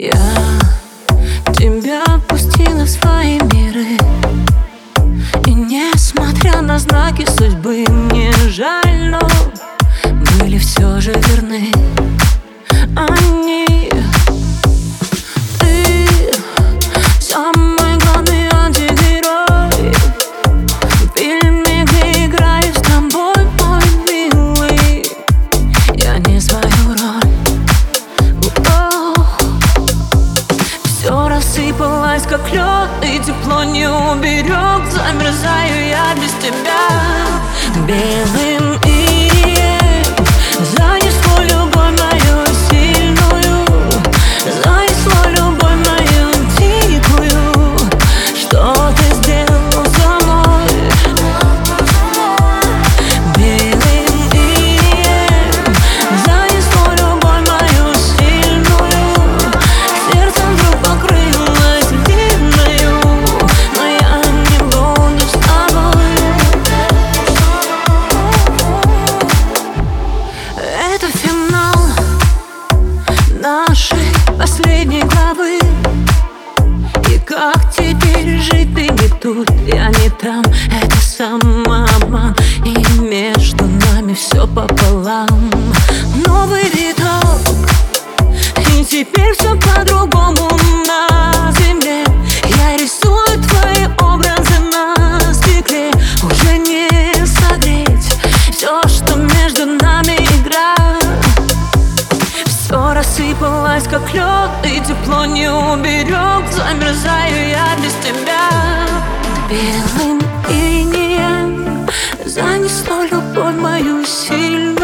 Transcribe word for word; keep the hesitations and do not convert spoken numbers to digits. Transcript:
Я тебя пустила в свои миры, и несмотря на знаки судьбы, мне жаль, но были все же верны они. Ты самый главный антигерой в фильме, где играю с тобой, мой милый. Я не свою роль. Все рассыпалось, как лед, и тепло не уберег. Замерзаю я без тебя. Белым инием занесло любовь мою сильную, занесло любовь мою дикую. Что ты сделал со мной? Белым инием занесло любовь мою сильную. Сердцем вдруг покрылось длинною, но я не буду с тобой. Это финал нашей последней главы. И как теперь жить, ты не тут, я не там. Это самообман, и между нами все пополам. Новый виток, и теперь все по-другому на земле. Я рисую твои образы на стекле. Уже не согреть все, что между нами игра. Все рассыпалось, как лед, и тепло не уберег. Замерзаю я без тебя. Белым инием занесло любовь мою сильную.